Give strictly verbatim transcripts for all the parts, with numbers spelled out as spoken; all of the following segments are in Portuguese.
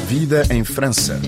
Vida em França.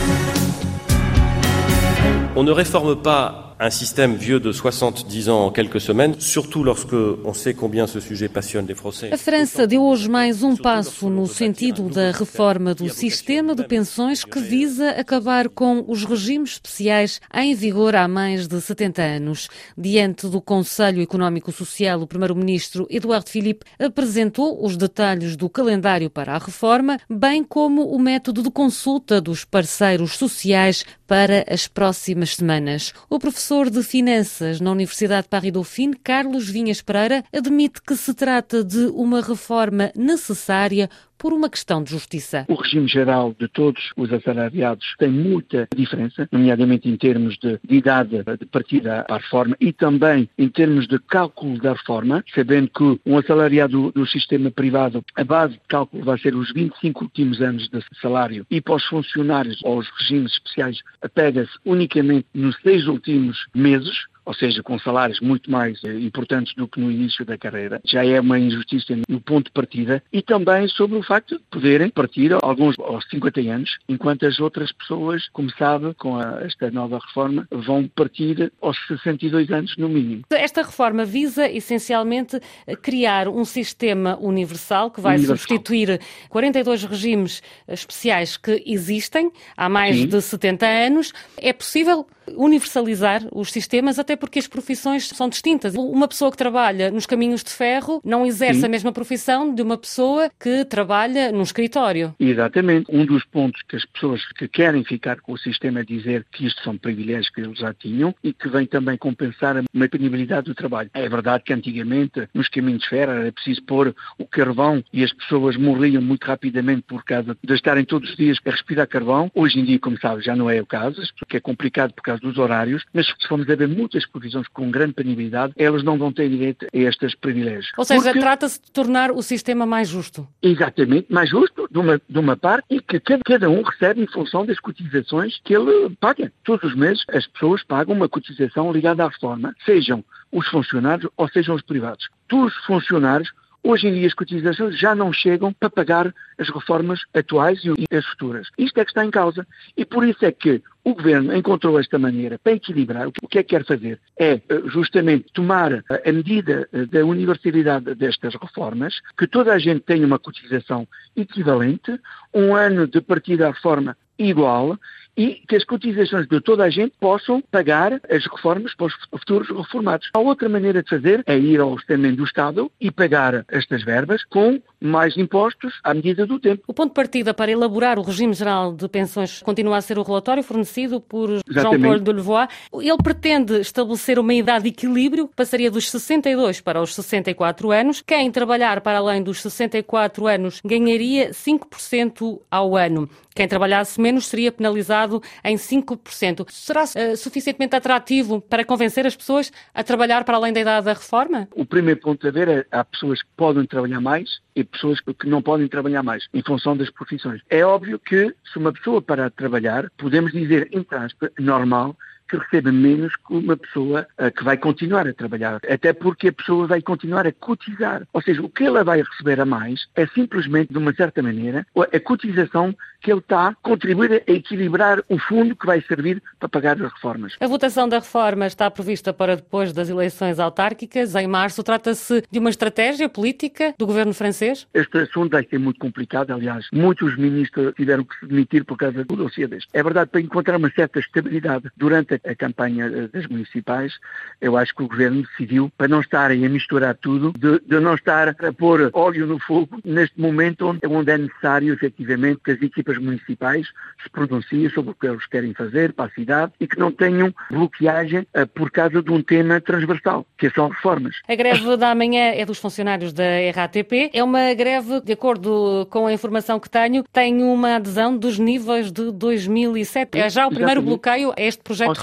On ne réforme pas un système vieux de soixante-dix ans en quelques semaines, surtout lorsque on sait combien ce sujet passionne les Français. A França deu hoje mais um passo no sentido da reforma do sistema de pensões que visa acabar com os regimes especiais em vigor há mais de setenta anos. Diante do Conselho Económico Social, o primeiro-ministro Édouard Philippe apresentou os detalhes do calendário para a reforma, bem como o método de consulta dos parceiros sociais para as próximas semanas. O professor de Finanças na Universidade Paris-Dauphine, Carlos Vinhas Pereira, admite que se trata de uma reforma necessária por uma questão de justiça. O regime geral de todos os assalariados tem muita diferença, nomeadamente em termos de, de idade de partida à reforma e também em termos de cálculo da reforma, sabendo que um assalariado do, do sistema privado, a base de cálculo vai ser os vinte e cinco últimos anos de salário e para os funcionários ou os regimes especiais apega-se unicamente nos seis últimos meses, ou seja, com salários muito mais eh, importantes do que no início da carreira. Já é uma injustiça no ponto de partida e também sobre o facto de poderem partir alguns aos cinquenta anos, enquanto as outras pessoas, como sabe, com a, esta nova reforma, vão partir aos sessenta e dois anos no mínimo. Esta reforma visa essencialmente criar um sistema universal que vai universal. substituir quarenta e dois regimes especiais que existem há mais Sim. de setenta anos. É possível universalizar os sistemas, até porque as profissões são distintas. Uma pessoa que trabalha nos caminhos de ferro não exerce Sim. a mesma profissão de uma pessoa que trabalha num escritório. Exatamente. Um dos pontos que as pessoas que querem ficar com o sistema é dizer que isto são privilégios que eles já tinham e que vem também compensar a penibilidade do trabalho. É verdade que antigamente nos caminhos de ferro era preciso pôr o carvão e as pessoas morriam muito rapidamente por causa de estarem todos os dias a respirar carvão. Hoje em dia, como sabe, já não é o caso, que é complicado por causa dos horários, mas se formos a ver muitas profissões com grande penibilidade, elas não vão ter direito a estes privilégios. Ou seja, Porque... trata-se de tornar o sistema mais justo. Exatamente, mais justo de uma, de uma parte e que cada, cada um recebe em função das cotizações que ele paga. Todos os meses as pessoas pagam uma cotização ligada à reforma, sejam os funcionários ou sejam os privados. Dos funcionários, hoje em dia as cotizações já não chegam para pagar as reformas atuais e as futuras. Isto é que está em causa e por isso é que o Governo encontrou esta maneira para equilibrar. O que é que quer fazer? É justamente tomar a medida da universalidade destas reformas, que toda a gente tenha uma cotização equivalente, um ano de partida à reforma igual e que as cotizações de toda a gente possam pagar as reformas para os futuros reformados. A outra maneira de fazer é ir ao orçamento do Estado e pagar estas verbas com mais impostos à medida do tempo. O ponto de partida para elaborar o regime geral de pensões continua a ser o relatório fornecido por Jean-Paul Delevoye. Ele pretende estabelecer uma idade de equilíbrio, passaria dos sessenta e dois para os sessenta e quatro anos. Quem trabalhar para além dos sessenta e quatro anos ganharia cinco por cento ao ano. Quem trabalhasse menos seria penalizado em cinco por cento. Será uh, suficientemente atrativo para convencer as pessoas a trabalhar para além da idade da reforma? O primeiro ponto a ver é há pessoas que podem trabalhar mais e pessoas que não podem trabalhar mais, em função das profissões. É óbvio que se uma pessoa parar de trabalhar, podemos dizer, em aspas, normal, que recebe menos que uma pessoa uh, que vai continuar a trabalhar. Até porque a pessoa vai continuar a cotizar. Ou seja, o que ela vai receber a mais é simplesmente, de uma certa maneira, a cotização que ele está a contribuir a equilibrar o fundo que vai servir para pagar as reformas. A votação da reforma está prevista para depois das eleições autárquicas, em março. Trata-se de uma estratégia política do governo francês? Este assunto vai ser muito complicado. Aliás, muitos ministros tiveram que se demitir por causa do dossiê deste. É verdade, para encontrar uma certa estabilidade durante a a campanha das municipais, eu acho que o Governo decidiu, para não estarem a misturar tudo, de, de não estar a pôr óleo no fogo neste momento onde, onde é necessário, efetivamente, que as equipas municipais se pronunciem sobre o que eles querem fazer para a cidade e que não tenham bloqueagem uh, por causa de um tema transversal, que são reformas. A greve da manhã é dos funcionários da R A T P. É uma greve, de acordo com a informação que tenho, tem uma adesão dos níveis de dois mil e sete. É já o primeiro bloqueio a este projeto de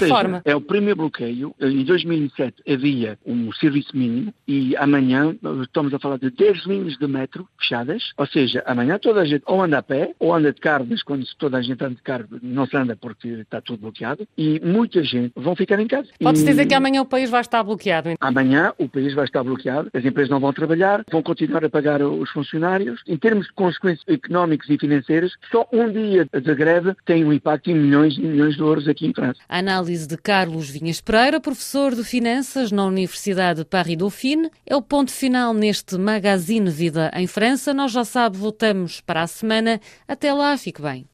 reforma. É o primeiro bloqueio. Em dois mil e sete havia um serviço mínimo e amanhã estamos a falar de dez linhas de metro fechadas, ou seja, amanhã toda a gente ou anda a pé ou anda de carro, mas quando toda a gente anda de carro não se anda porque está tudo bloqueado e muita gente vão ficar em casa. Pode-se e... dizer que amanhã o país vai estar bloqueado? Amanhã o país vai estar bloqueado, as empresas não vão trabalhar, vão continuar a pagar os funcionários. Em termos de consequências económicas e financeiras, só um dia de greve tem um impacto em milhões e milhões de euros aqui em França. A análise de Carlos Vinhas Pereira, professor de Finanças na Universidade Paris-Dauphine, é o ponto final neste Magazine Vida em França. Nós já sabe, voltamos para a semana. Até lá, fique bem.